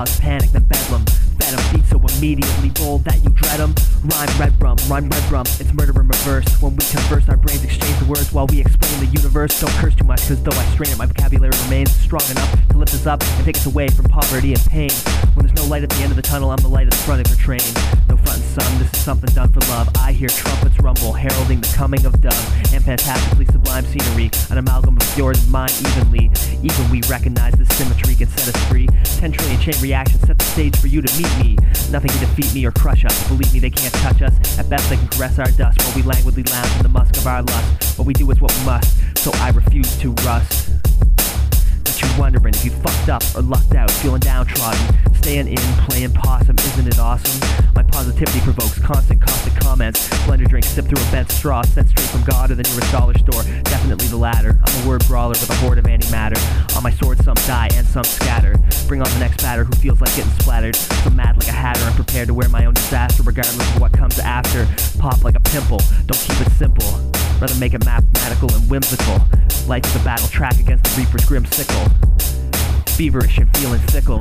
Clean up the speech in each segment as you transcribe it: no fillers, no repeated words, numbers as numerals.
cause panic, then bedlam. Venom beats so immediately bold that you dread them. Rhyme red rum, it's murder in reverse. When we converse, our brains exchange the words while we explain the universe. Don't curse too much, cause though I strain it, my vocabulary remains strong enough to lift us up and take us away from poverty and pain. When there's no light at the end of the tunnel, I'm the light at the front of your train. No front and sun, this is something done for love. I hear trumpets rumble, heralding the coming of dove, and fantastically sublime scenery, an amalgam of yours and mine evenly. Even we recognize this symmetry can set us free. 10 trillion chain reactions set the stage for you to meet me. Nothing can defeat me or crush us. Believe me, they can't touch us. At best, they can caress our dust while we languidly lounge in the musk of our lust. What we do is what we must, so I refuse to rust. Got you wondering if you fucked up or lucked out, feeling downtrodden, staying in, playing possum, isn't it awesome? My positivity provokes constant caustic comments. Blender drink, sip through a bent straw, sent straight from God or the nearest dollar store. Definitely the latter. I'm a word brawler with a horde of antimatter. On my sword some die and some scatter. Bring on the next batter who feels like getting splattered. So mad like a hatter and prepared to wear my own disaster regardless of what comes after. Pop like a pimple, don't keep it simple. Rather make it mathematical and whimsical. Life is a battle track against the Reaper's grim sickle. Feverish and feeling fickle.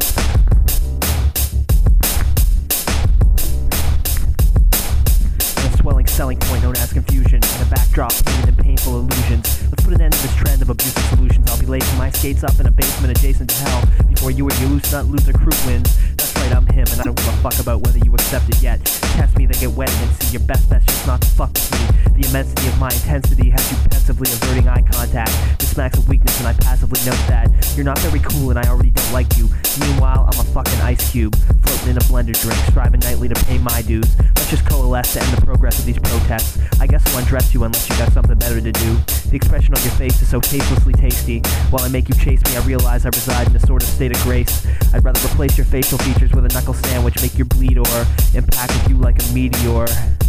Swelling selling point known as confusion, and a backdrop painted in painful illusions. Let's put an end to this trend of abusive solutions. I'll be lacing my skates up in a basement adjacent to hell before you or your loose nut loser crew wins. That's right, I'm him, and I don't give a fuck about whether you accept it yet. Test me, then get wet and see your best bet's just not to fuck with me. The immensity of my intensity has you pensively averting eye contact. This smacks of weakness, and I passively note that you're not very cool, and I already don't like you. Meanwhile, I'm a fucking ice cube, floating in a blender drink, striving nightly to pay my dues. Let's just coalesce to end the progress of these protests. I guess I'll undress you unless you got something better to do. The expression on your face is so tastelessly tasty. While I make you chase me, I realize I reside in a sort of state of grace. I'd rather replace your facial features with a knuckle sandwich, make your bleed, or impact with you like a meteor.